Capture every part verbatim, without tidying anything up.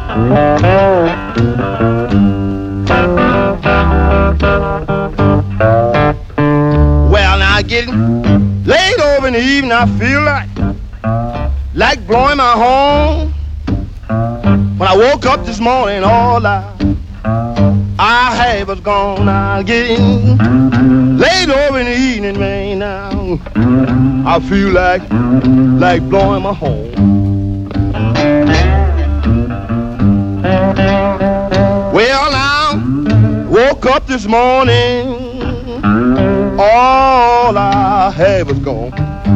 Well, now getting late over in the evening, I feel like like blowing my horn. When I woke up this morning, all I I had was gone. Now getting late over in the evening, man. Now I feel like like blowing my horn. Well, now woke up this morning, all I had was gone.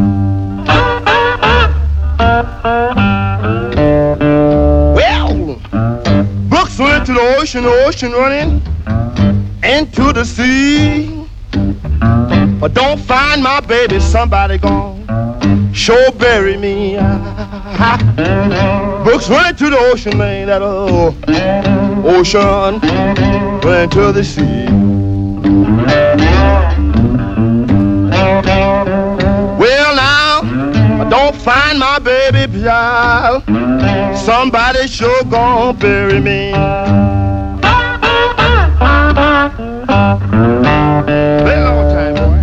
Well, Brooks went to the ocean, the ocean running into the sea. But don't find my baby, somebody gone sure bury me. Brooks went to the ocean, man, that old ocean went to the sea. Well, now, I don't find my baby, child, somebody sure gonna bury me. Play a long time, boy.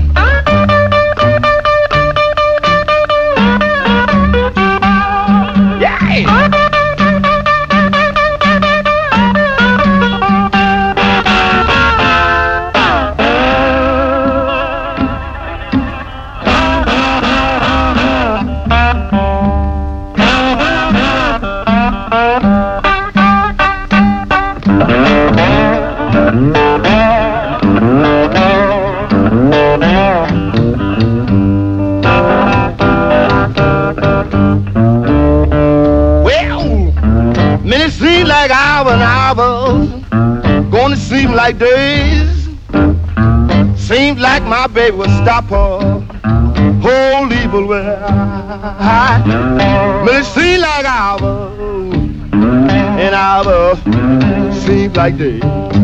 Like hours and hours, gonna seem like days. Seems like my baby will stop her whole evil way. But it seems like hours and hours, seems like days.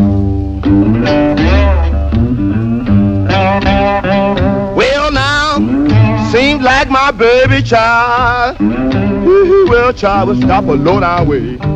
Well, now seems like my baby child, well, child will stop a low down way.